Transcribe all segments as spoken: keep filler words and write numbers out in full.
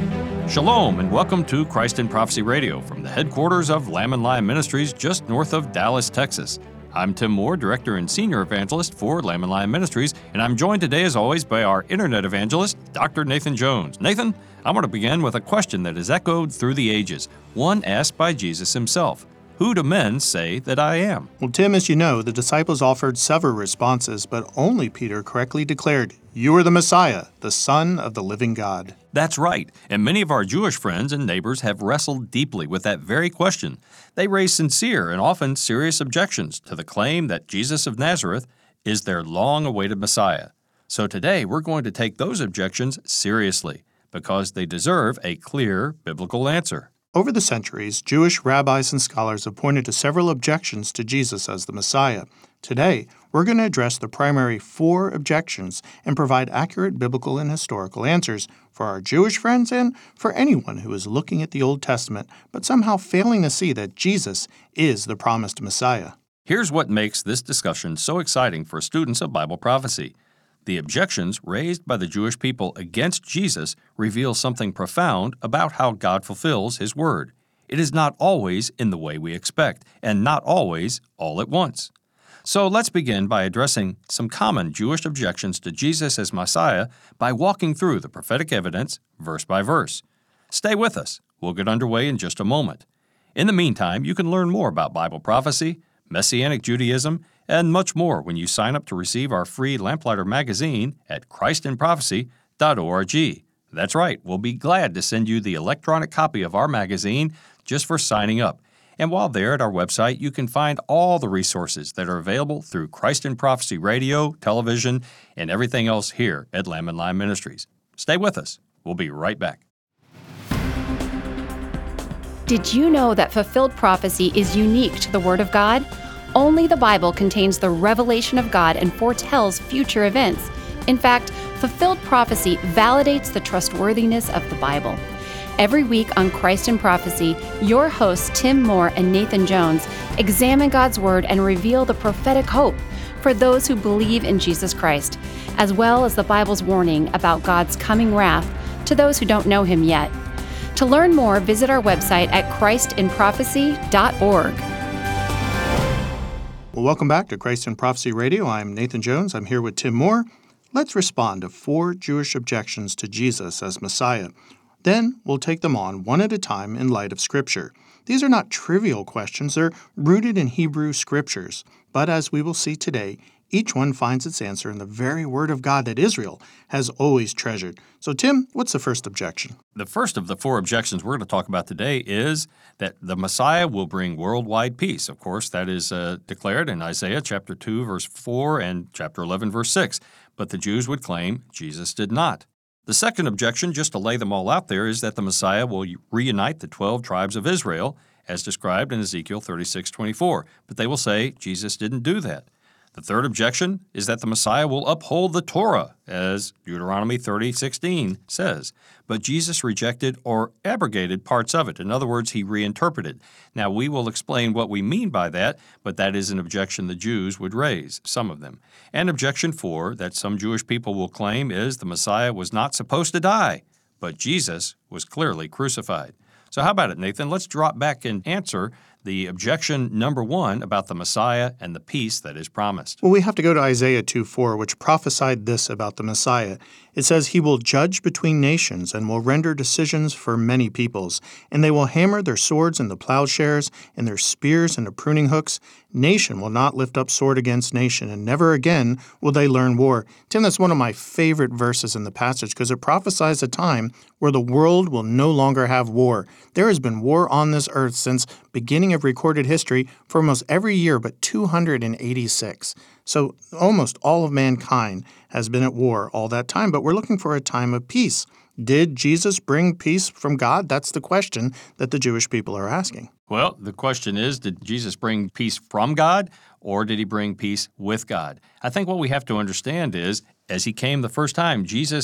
Shalom and welcome to Christ in Prophecy Radio from the headquarters of Lamb and Lion Ministries just north of Dallas, Texas. I'm Tim Moore, Director and Senior Evangelist for Lamb and Lion Ministries, and I'm joined today as always by our Internet Evangelist, Doctor Nathan Jones. Nathan, I want to begin with a question that has echoed through the ages, one asked by Jesus himself. Who do men say that I am? Well, Tim, as you know, the disciples offered several responses, but only Peter correctly declared, "You are the Messiah, the Son of the living God." That's right, and many of our Jewish friends and neighbors have wrestled deeply with that very question. They raise sincere and often serious objections to the claim that Jesus of Nazareth is their long-awaited Messiah. So today we're going to take those objections seriously because they deserve a clear biblical answer. Over the centuries, Jewish rabbis and scholars have pointed to several objections to Jesus as the Messiah. Today, we're going to address the primary four objections and provide accurate biblical and historical answers for our Jewish friends and for anyone who is looking at the Old Testament but somehow failing to see that Jesus is the promised Messiah. Here's what makes this discussion so exciting for students of Bible prophecy. The objections raised by the Jewish people against Jesus reveal something profound about how God fulfills His Word. It is not always in the way we expect, and not always all at once. So let's begin by addressing some common Jewish objections to Jesus as Messiah by walking through the prophetic evidence verse by verse. Stay with us. We'll get underway in just a moment. In the meantime, you can learn more about Bible prophecy, Messianic Judaism, and much more when you sign up to receive our free Lamplighter magazine at Christ in Prophecy dot org. That's right, we'll be glad to send you the electronic copy of our magazine just for signing up. And while there at our website, you can find all the resources that are available through Christ in Prophecy Radio, television, and everything else here at Lamb and Lion Ministries. Stay with us. We'll be right back. Did you know that fulfilled prophecy is unique to the Word of God? Only the Bible contains the revelation of God and foretells future events. In fact, fulfilled prophecy validates the trustworthiness of the Bible. Every week on Christ in Prophecy, your hosts Tim Moore and Nathan Jones examine God's Word and reveal the prophetic hope for those who believe in Jesus Christ, as well as the Bible's warning about God's coming wrath to those who don't know Him yet. To learn more, visit our website at Christ in Prophecy dot org. Well, welcome back to Christ in Prophecy Radio. I'm Nathan Jones. I'm here with Tim Moore. Let's respond to four Jewish objections to Jesus as Messiah. Then we'll take them on one at a time in light of Scripture. These are not trivial questions. They're rooted in Hebrew Scriptures. But as we will see today, each one finds its answer in the very Word of God that Israel has always treasured. So, Tim, what's the first objection? The first of the four objections we're going to talk about today is that the Messiah will bring worldwide peace. Of course, that is uh, declared in Isaiah chapter two, verse four, and chapter eleven, verse six. But the Jews would claim Jesus did not. The second objection, just to lay them all out there, is that the Messiah will reunite the twelve tribes of Israel, as described in Ezekiel thirty-six twenty-four. But they will say Jesus didn't do that. The third objection is that the Messiah will uphold the Torah, as Deuteronomy thirty sixteen says. But Jesus rejected or abrogated parts of it. In other words, he reinterpreted. Now, we will explain what we mean by that, but that is an objection the Jews would raise, some of them. And objection four, that some Jewish people will claim, is the Messiah was not supposed to die, but Jesus was clearly crucified. So how about it, Nathan? Let's drop back and answer the objection number one about the Messiah and the peace that is promised. Well, we have to go to Isaiah two four, which prophesied this about the Messiah. It says, "He will judge between nations and will render decisions for many peoples, and they will hammer their swords into plowshares and their spears into pruning hooks. Nation will not lift up sword against nation, and never again will they learn war." Tim, that's one of my favorite verses in the passage because it prophesies a time where the world will no longer have war. There has been war on this earth since beginning of recorded history for almost every year but two hundred eighty-six. So almost all of mankind has been at war all that time, but we're looking for a time of peace. Did Jesus bring peace from God? That's the question that the Jewish people are asking. Well, the question is, did Jesus bring peace from God, or did he bring peace with God? I think what we have to understand is, as he came the first time, Jesus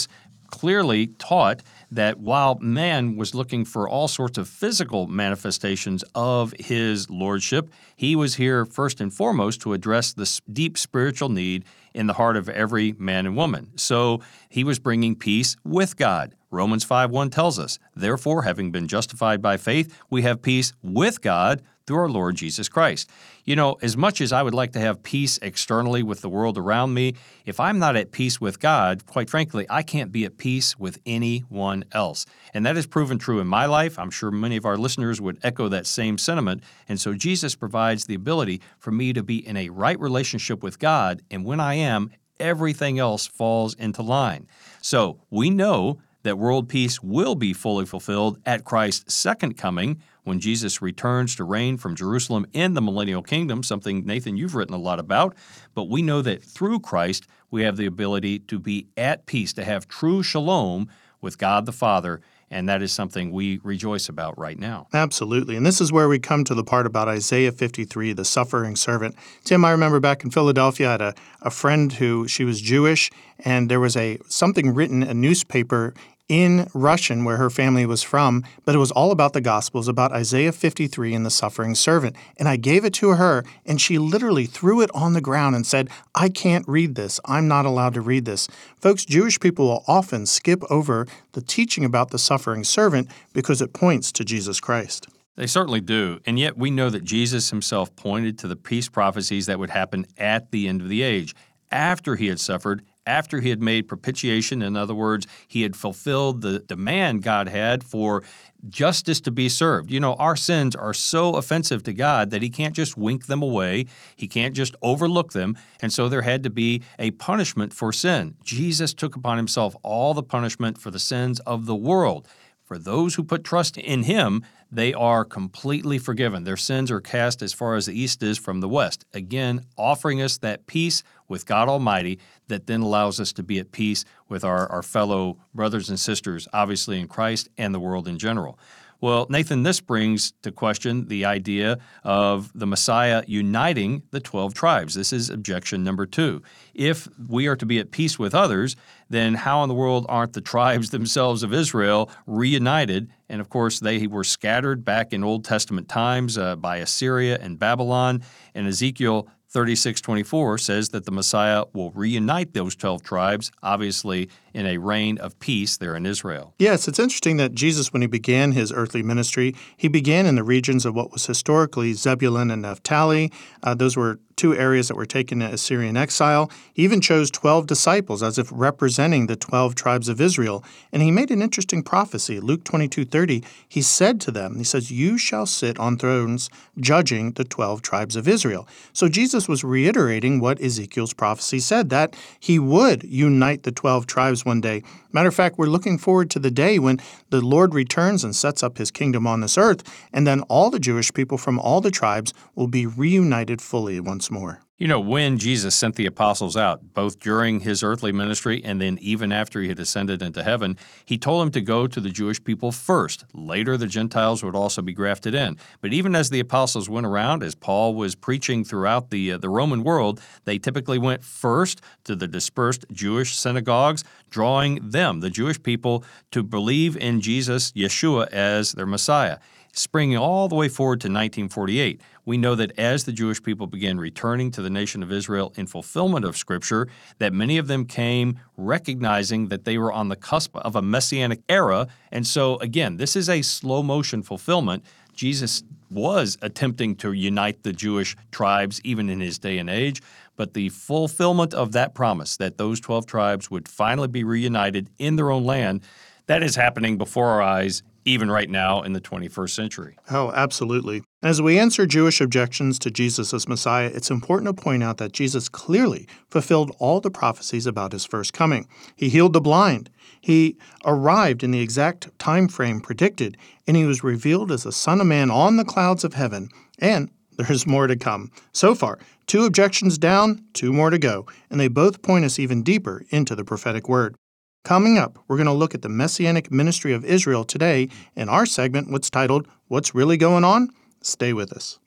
clearly taught that while man was looking for all sorts of physical manifestations of his lordship, he was here first and foremost to address the deep spiritual need in the heart of every man and woman. So he was bringing peace with God. Romans five one tells us, "Therefore, having been justified by faith, we have peace with God through our Lord Jesus Christ." You know, as much as I would like to have peace externally with the world around me, if I'm not at peace with God, quite frankly, I can't be at peace with anyone else. And that has proven true in my life. I'm sure many of our listeners would echo that same sentiment. And so Jesus provides the ability for me to be in a right relationship with God. And when I am, everything else falls into line. So we know that world peace will be fully fulfilled at Christ's second coming when Jesus returns to reign from Jerusalem in the millennial kingdom, something, Nathan, you've written a lot about. But we know that through Christ, we have the ability to be at peace, to have true shalom with God the Father, and that is something we rejoice about right now. Absolutely. And this is where we come to the part about Isaiah fifty-three, the suffering servant. Tim, I remember back in Philadelphia, I had a, a friend who, she was Jewish, and there was a something written, a newspaper in Russian where her family was from, but it was all about the Gospels, about Isaiah fifty-three and the suffering servant. And I gave it to her, and she literally threw it on the ground and said, "I can't read this. I'm not allowed to read this." Folks, Jewish people will often skip over the teaching about the suffering servant because it points to Jesus Christ. They certainly do, and yet we know that Jesus himself pointed to the peace prophecies that would happen at the end of the age, after he had suffered, after he had made propitiation. In other words, he had fulfilled the demand God had for justice to be served. You know, our sins are so offensive to God that he can't just wink them away. He can't just overlook them. And so there had to be a punishment for sin. Jesus took upon himself all the punishment for the sins of the world. For those who put trust in him, they are completely forgiven. Their sins are cast as far as the east is from the west. Again, offering us that peace with God Almighty that then allows us to be at peace with our, our fellow brothers and sisters, obviously in Christ, and the world in general. Well, Nathan, this brings to question the idea of the Messiah uniting the twelve tribes. This is objection number two. If we are to be at peace with others, then how in the world aren't the tribes themselves of Israel reunited? And of course, they were scattered back in Old Testament times uh, by Assyria and Babylon. And Ezekiel thirty-six twenty-four says that the Messiah will reunite those twelve tribes, obviously in a reign of peace there in Israel. Yes, it's interesting that Jesus, when he began his earthly ministry, he began in the regions of what was historically Zebulun and Naphtali. Uh, those were two areas that were taken into Assyrian exile. He even chose twelve disciples as if representing the twelve tribes of Israel. And he made an interesting prophecy. Luke twenty-two thirty, he said to them, he says, "You shall sit on thrones judging the twelve tribes of Israel." So Jesus was reiterating what Ezekiel's prophecy said, that he would unite the twelve tribes one day. Matter of fact, we're looking forward to the day when the Lord returns and sets up his kingdom on this earth, and then all the Jewish people from all the tribes will be reunited fully once more. You know, when Jesus sent the apostles out, both during his earthly ministry and then even after he had ascended into heaven, he told them to go to the Jewish people first. Later, the Gentiles would also be grafted in. But even as the apostles went around, as Paul was preaching throughout the, uh, the Roman world, they typically went first to the dispersed Jewish synagogues, drawing them, the Jewish people, to believe in Jesus, Yeshua, as their Messiah. Springing all the way forward to nineteen forty-eight, we know that as the Jewish people began returning to the nation of Israel in fulfillment of Scripture, that many of them came recognizing that they were on the cusp of a messianic era. And so, again, this is a slow-motion fulfillment. Jesus was attempting to unite the Jewish tribes even in his day and age, but the fulfillment of that promise that those twelve tribes would finally be reunited in their own land, that is happening before our eyes even right now in the twenty-first century. Oh, absolutely. As we answer Jewish objections to Jesus as Messiah, it's important to point out that Jesus clearly fulfilled all the prophecies about his first coming. He healed the blind. He arrived in the exact time frame predicted, and he was revealed as the Son of Man on the clouds of heaven. And there's more to come. So far, two objections down, two more to go, and they both point us even deeper into the prophetic word. Coming up, we're going to look at the Messianic ministry of Israel today in our segment, what's titled, What's Really Going On? Stay with us.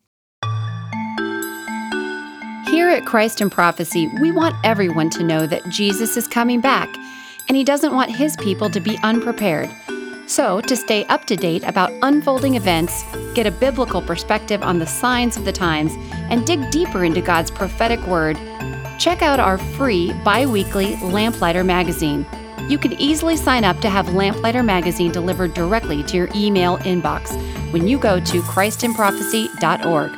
Here at Christ in Prophecy, we want everyone to know that Jesus is coming back. and he doesn't want his people to be unprepared. So, to stay up to date about unfolding events, get a biblical perspective on the signs of the times, and dig deeper into God's prophetic word, check out our free bi-weekly Lamplighter magazine. You can easily sign up to have Lamplighter magazine delivered directly to your email inbox when you go to christ in prophecy dot org.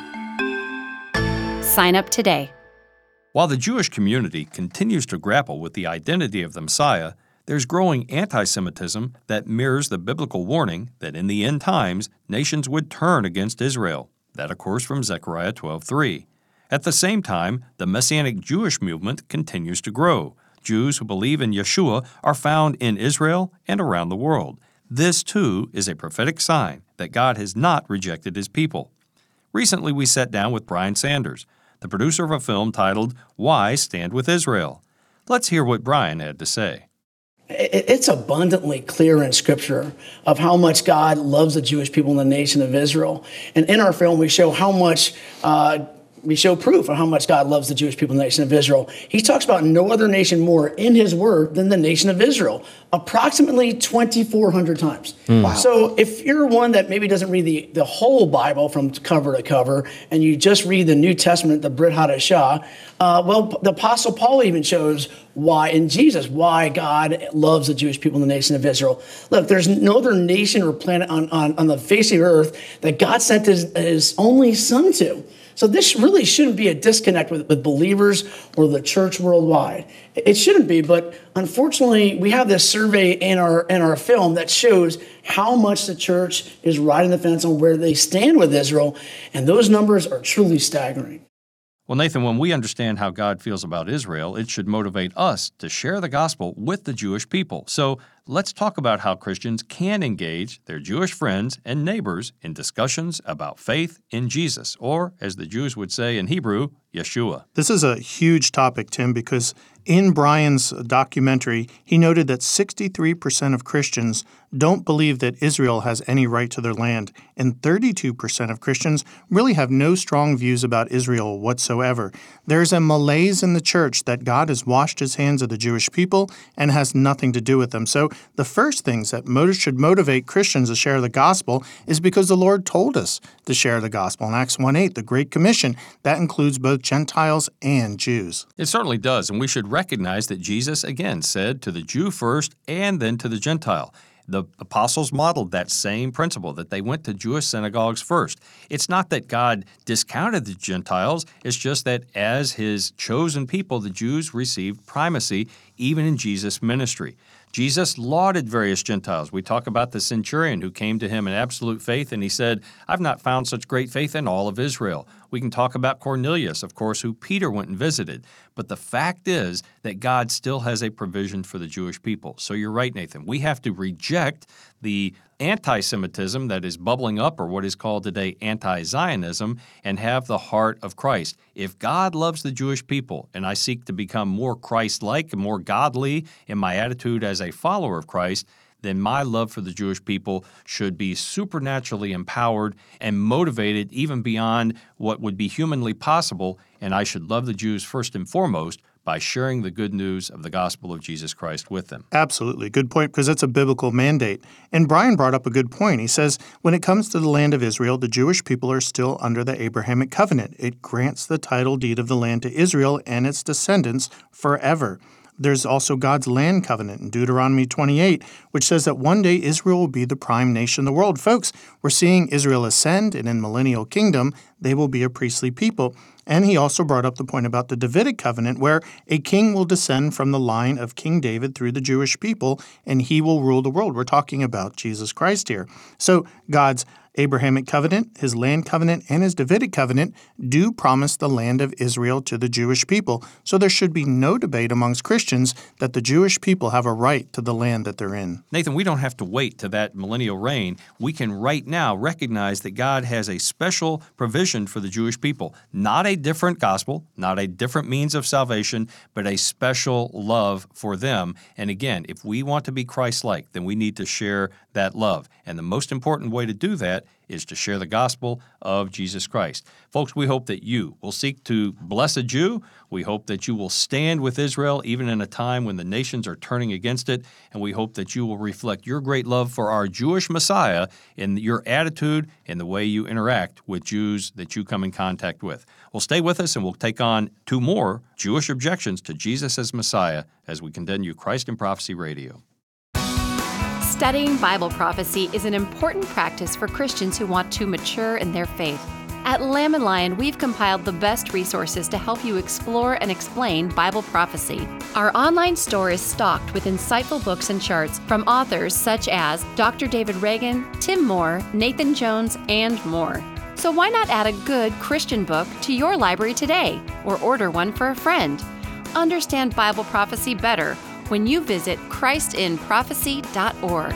Sign up today. While the Jewish community continues to grapple with the identity of the Messiah, there's growing anti-Semitism that mirrors the biblical warning that in the end times, nations would turn against Israel. That, of course, from Zechariah twelve three. At the same time, the Messianic Jewish movement continues to grow. Jews who believe in Yeshua are found in Israel and around the world. This, too, is a prophetic sign that God has not rejected his people. Recently, we sat down with Brian Sanders, the producer of a film titled Why Stand with Israel? Let's hear what Brian had to say. It's abundantly clear in Scripture of how much God loves the Jewish people and the nation of Israel. And in our film, we show how much, uh, we show proof of how much God loves the Jewish people and the nation of Israel. He talks about no other nation more in his word than the nation of Israel, approximately twenty-four hundred times. Mm. Wow. So if you're one that maybe doesn't read the, the whole Bible from cover to cover, and you just read the New Testament, the Brit Hadashah, uh, well, the Apostle Paul even shows why in Jesus, why God loves the Jewish people and the nation of Israel. Look, there's no other nation or planet on, on, on the face of the earth that God sent his, his only son to. So this really shouldn't be a disconnect with, with believers or the church worldwide. It shouldn't be, but unfortunately, we have this survey in our in our film that shows how much the church is riding the fence on where they stand with Israel, and those numbers are truly staggering. Well, Nathan, when we understand how God feels about Israel, it should motivate us to share the gospel with the Jewish people. So let's talk about how Christians can engage their Jewish friends and neighbors in discussions about faith in Jesus, or, as the Jews would say in Hebrew, Yeshua. This is a huge topic, Tim, because in Brian's documentary, he noted that sixty-three percent of Christians don't believe that Israel has any right to their land, and thirty-two percent of Christians really have no strong views about Israel whatsoever. There's a malaise in the church that God has washed his hands of the Jewish people and has nothing to do with them. So the first things that motiv- should motivate Christians to share the gospel is because the Lord told us to share the gospel. In Acts one eight, the Great Commission, that includes both Gentiles and Jews. It certainly does, and we should recognize that Jesus, again, said to the Jew first and then to the Gentile. The apostles modeled that same principle, that they went to Jewish synagogues first. It's not that God discounted the Gentiles, it's just that as his chosen people, the Jews received primacy even in Jesus' ministry. Jesus lauded various Gentiles. We talk about the centurion who came to him in absolute faith, and he said, I've not found such great faith in all of Israel. We can talk about Cornelius, of course, who Peter went and visited. But the fact is that God still has a provision for the Jewish people. So you're right, Nathan. We have to reject the anti-Semitism that is bubbling up, or what is called today anti-Zionism, and have the heart of Christ. If God loves the Jewish people, and I seek to become more Christ-like and more godly in my attitude as a follower of Christ, then my love for the Jewish people should be supernaturally empowered and motivated even beyond what would be humanly possible, and I should love the Jews first and foremost by sharing the good news of the gospel of Jesus Christ with them. Absolutely. Good point, because it's a biblical mandate. And Brian brought up a good point. He says, when it comes to the land of Israel, the Jewish people are still under the Abrahamic covenant. It grants the title deed of the land to Israel and its descendants forever. There's also God's land covenant in Deuteronomy twenty-eight, which says that one day Israel will be the prime nation of the world. Folks, we're seeing Israel ascend, and in millennial kingdom, they will be a priestly people. And he also brought up the point about the Davidic covenant, where a king will descend from the line of King David through the Jewish people, and he will rule the world. We're talking about Jesus Christ here. So God's Abrahamic covenant, his land covenant, and his Davidic covenant do promise the land of Israel to the Jewish people. So there should be no debate amongst Christians that the Jewish people have a right to the land that they're in. Nathan, we don't have to wait to that millennial reign. We can right now recognize that God has a special provision for the Jewish people. Not a different gospel, not a different means of salvation, but a special love for them. And again, if we want to be Christ-like, then we need to share that love. And the most important way to do that that is to share the gospel of Jesus Christ. Folks, we hope that you will seek to bless a Jew. We hope that you will stand with Israel even in a time when the nations are turning against it. And we hope that you will reflect your great love for our Jewish Messiah in your attitude and the way you interact with Jews that you come in contact with. Well, stay with us and we'll take on two more Jewish objections to Jesus as Messiah as we continue Christ in Prophecy Radio. Studying Bible prophecy is an important practice for Christians who want to mature in their faith. At Lamb and Lion, we've compiled the best resources to help you explore and explain Bible prophecy. Our online store is stocked with insightful books and charts from authors such as Doctor David Reagan, Tim Moore, Nathan Jones, and more. So why not add a good Christian book to your library today, or order one for a friend? Understand Bible prophecy better when you visit Christ in Prophecy dot org.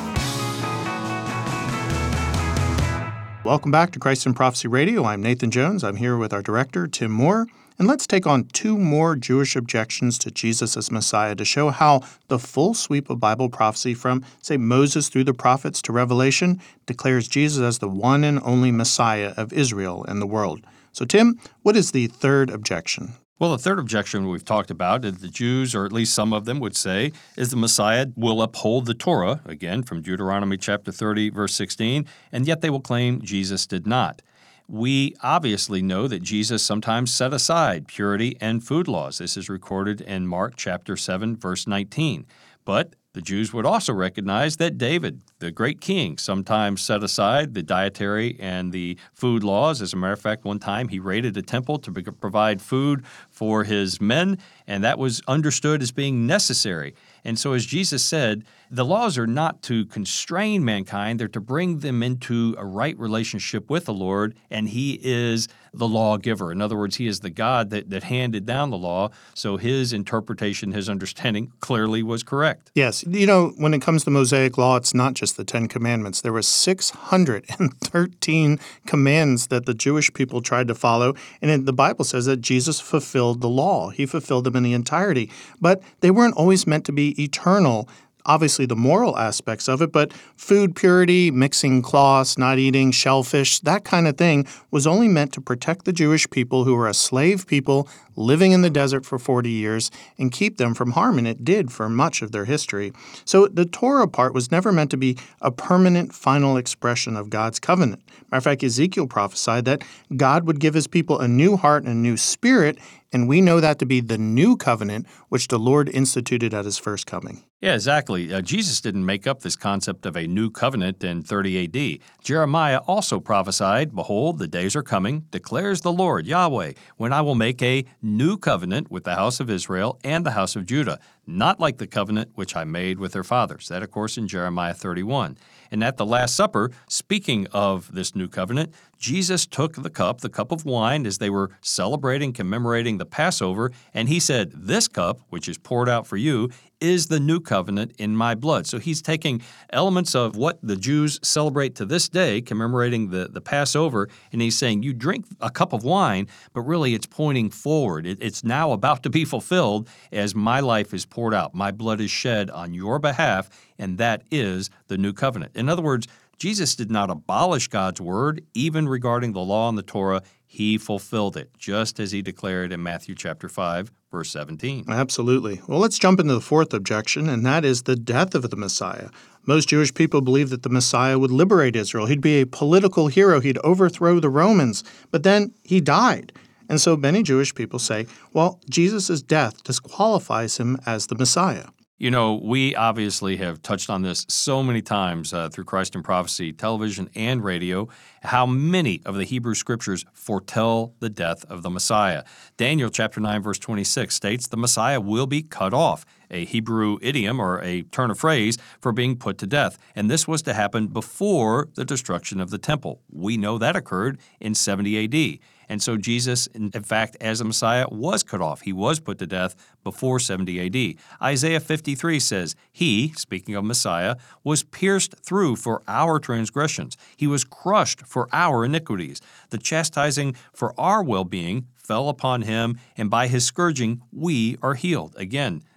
Welcome back to Christ in Prophecy Radio. I'm Nathan Jones. I'm here with our director, Tim Moore. And let's take on two more Jewish objections to Jesus as Messiah to show how the full sweep of Bible prophecy from, say, Moses through the prophets to Revelation declares Jesus as the one and only Messiah of Israel and the world. So, Tim, what is the third objection? Well, the third objection we've talked about is the Jews, or at least some of them would say, is the Messiah will uphold the Torah, again from Deuteronomy chapter thirty, verse sixteen, and yet they will claim Jesus did not. We obviously know that Jesus sometimes set aside purity and food laws. This is recorded in Mark chapter seven, verse nineteen. But the Jews would also recognize that David, the great king, sometimes set aside the dietary and the food laws. As a matter of fact, one time he raided a temple to provide food for his men, and that was understood as being necessary. And so as Jesus said, the laws are not to constrain mankind, they're to bring them into a right relationship with the Lord, and he is the lawgiver. In other words, he is the God that, that handed down the law, so his interpretation, his understanding clearly was correct. Yes. You know, when it comes to Mosaic law, it's not just the Ten Commandments. There were six hundred thirteen commands that the Jewish people tried to follow, and the Bible says that Jesus fulfilled the law. He fulfilled them in the entirety. But they weren't always meant to be eternal. Obviously, the moral aspects of it, but food purity, mixing cloths, not eating shellfish, that kind of thing was only meant to protect the Jewish people who were a slave people living in the desert for forty years and keep them from harm, and it did for much of their history. So the Torah part was never meant to be a permanent final expression of God's covenant. Matter of fact, Ezekiel prophesied that God would give his people a new heart and a new spirit, and we know that to be the new covenant which the Lord instituted at his first coming. Yeah, exactly. Uh, Jesus didn't make up this concept of a new covenant in thirty A D. Jeremiah also prophesied, "Behold, the days are coming, declares the Lord, Yahweh, when I will make a new covenant with the house of Israel and the house of Judah, not like the covenant which I made with their fathers." That, of course, in Jeremiah thirty-one. And at the Last Supper, speaking of this new covenant, Jesus took the cup, the cup of wine, as they were celebrating, commemorating the Passover, and he said, "This cup, which is poured out for you, is the new covenant in my blood." So he's taking elements of what the Jews celebrate to this day, commemorating the, the Passover, and he's saying, you drink a cup of wine, but really it's pointing forward. It, it's now about to be fulfilled as my life is poured out. My blood is shed on your behalf, and that is the new covenant. In other words, Jesus did not abolish God's word, even regarding the law and the Torah. He fulfilled it, just as he declared in Matthew chapter five, verse seventeen. Absolutely. Well, let's jump into the fourth objection, and that is the death of the Messiah. Most Jewish people believe that the Messiah would liberate Israel. He'd be a political hero. He'd overthrow the Romans. But then he died. And so many Jewish people say, well, Jesus' death disqualifies him as the Messiah. You know, we obviously have touched on this so many times uh, through Christ in Prophecy, television and radio, how many of the Hebrew Scriptures foretell the death of the Messiah. Daniel chapter nine, verse twenty-six states the Messiah will be cut off, a Hebrew idiom or a turn of phrase for being put to death. And this was to happen before the destruction of the temple. We know that occurred in seventy A D. And so Jesus, in fact, as a Messiah, was cut off. He was put to death before seventy A D. Isaiah fifty-three says, He, speaking of Messiah, was pierced through for our transgressions. He was crushed for our iniquities. The chastising for our well-being fell upon him, and by his scourging we are healed. Again,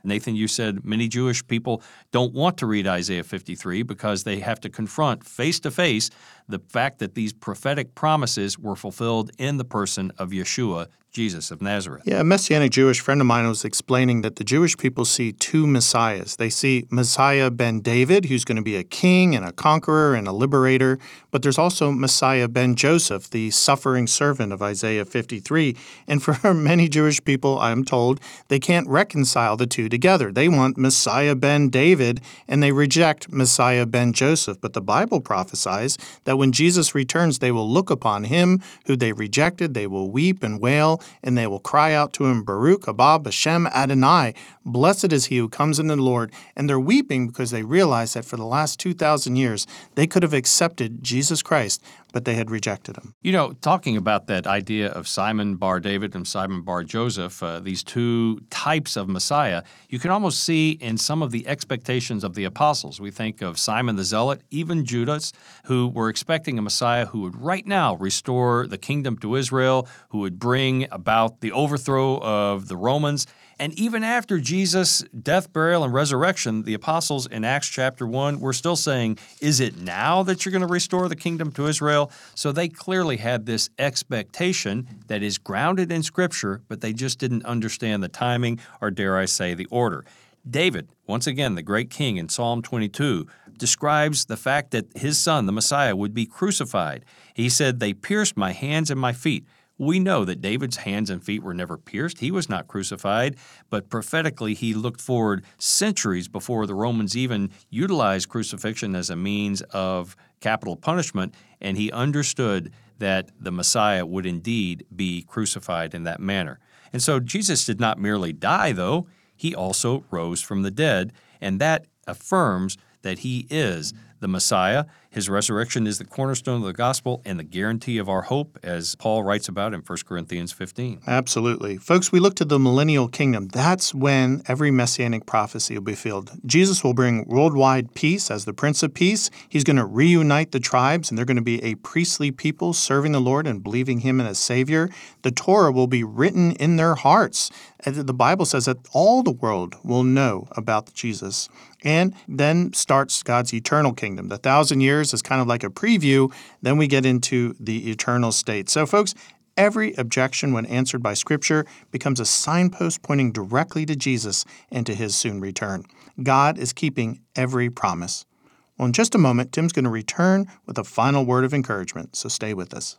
Nathan, you said many Jewish people don't want to read Isaiah fifty-three because they have to confront face to face the fact that these prophetic promises were fulfilled in the person of Yeshua, Jesus of Nazareth. Yeah, a Messianic Jewish friend of mine was explaining that the Jewish people see two Messiahs. They see Messiah ben David, who's going to be a king and a conqueror and a liberator, but there's also Messiah ben Joseph, the suffering servant of Isaiah fifty-three. And for many Jewish people, I'm told, they can't reconcile the two together. They want Messiah ben David, and they reject Messiah ben Joseph. But the Bible prophesies that when Jesus returns, they will look upon him who they rejected, they will weep and wail, and they will cry out to him, Baruch haba b'shem Adonai, blessed is he who comes in the Lord. And they're weeping because they realize that for the last two thousand years, they could have accepted Jesus Christ, but they had rejected him. You know, talking about that idea of Simon bar David and Simon bar Joseph, uh, these two types of Messiah, you can almost see in some of the expectations of the apostles. We think of Simon the Zealot, even Judas, who were expecting a Messiah who would right now restore the kingdom to Israel, who would bring about the overthrow of the Romans. And even after Jesus' death, burial, and resurrection, the apostles in Acts chapter one were still saying, is it now that you're going to restore the kingdom to Israel? So they clearly had this expectation that is grounded in Scripture, but they just didn't understand the timing, or dare I say, the order. David, once again, the great king in Psalm twenty-two, describes the fact that his son, the Messiah, would be crucified. He said, they pierced my hands and my feet. We know that David's hands and feet were never pierced. He was not crucified, but prophetically he looked forward centuries before the Romans even utilized crucifixion as a means of capital punishment, and he understood that the Messiah would indeed be crucified in that manner. And so Jesus did not merely die, though. He also rose from the dead, and that affirms that he is the Messiah. His resurrection is the cornerstone of the gospel and the guarantee of our hope, as Paul writes about in First Corinthians fifteen. Absolutely. Folks, we look to the millennial kingdom. That's when every messianic prophecy will be filled. Jesus will bring worldwide peace as the Prince of Peace. He's going to reunite the tribes, and they're going to be a priestly people serving the Lord and believing him as Savior. The Torah will be written in their hearts. And the Bible says that all the world will know about Jesus. And then starts God's eternal kingdom. The thousand years is kind of like a preview. Then we get into the eternal state. So, folks, every objection when answered by Scripture becomes a signpost pointing directly to Jesus and to his soon return. God is keeping every promise. Well, in just a moment, Tim's going to return with a final word of encouragement, so stay with us.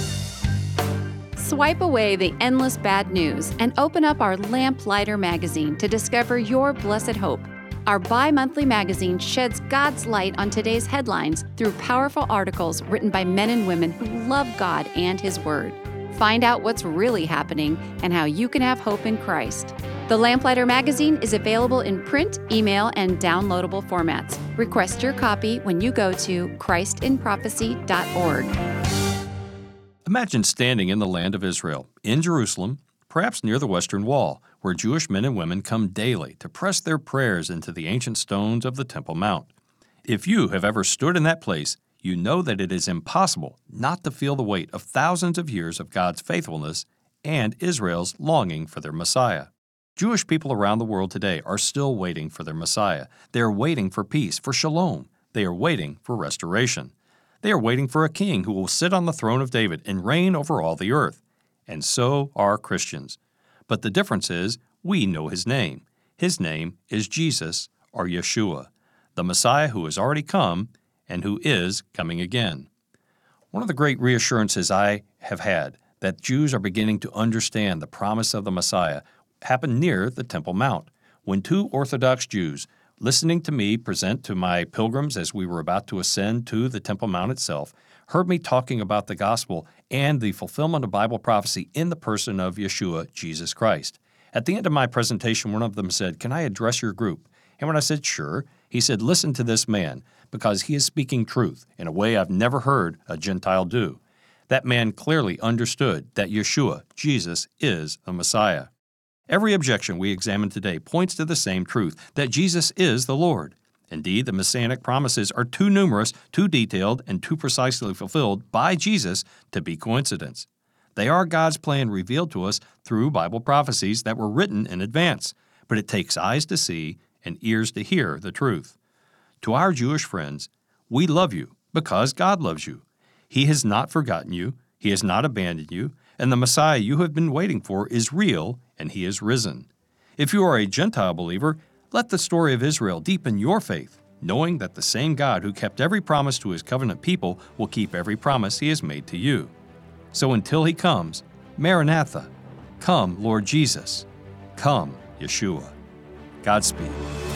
Swipe away the endless bad news and open up our Lamplighter magazine to discover your blessed hope. Our bi-monthly magazine sheds God's light on today's headlines through powerful articles written by men and women who love God and His Word. Find out what's really happening and how you can have hope in Christ. The Lamplighter magazine is available in print, email, and downloadable formats. Request your copy when you go to christ in prophecy dot org. Imagine standing in the land of Israel, in Jerusalem, perhaps near the Western Wall, where Jewish men and women come daily to press their prayers into the ancient stones of the Temple Mount. If you have ever stood in that place, you know that it is impossible not to feel the weight of thousands of years of God's faithfulness and Israel's longing for their Messiah. Jewish people around the world today are still waiting for their Messiah. They are waiting for peace, for shalom. They are waiting for restoration. They are waiting for a king who will sit on the throne of David and reign over all the earth. And so are Christians. But the difference is, we know his name. His name is Jesus, or Yeshua, the Messiah who has already come and who is coming again. One of the great reassurances I have had that Jews are beginning to understand the promise of the Messiah happened near the Temple Mount, when two Orthodox Jews, listening to me present to my pilgrims as we were about to ascend to the Temple Mount itself, heard me talking about the gospel and the fulfillment of Bible prophecy in the person of Yeshua, Jesus Christ. At the end of my presentation, one of them said, "Can I address your group?" And when I said, "Sure," he said, "Listen to this man, because he is speaking truth in a way I've never heard a Gentile do." That man clearly understood that Yeshua, Jesus, is the Messiah. Every objection we examine today points to the same truth, that Jesus is the Lord. Indeed, the Messianic promises are too numerous, too detailed, and too precisely fulfilled by Jesus to be coincidence. They are God's plan revealed to us through Bible prophecies that were written in advance. but it takes eyes to see and ears to hear the truth. To our Jewish friends, we love you because God loves you. He has not forgotten you, He has not abandoned you, and the Messiah you have been waiting for is real, and He is risen. If you are a Gentile believer, let the story of Israel deepen your faith, knowing that the same God who kept every promise to His covenant people will keep every promise He has made to you. So until He comes, Maranatha, come, Lord Jesus. Come, Yeshua. Godspeed.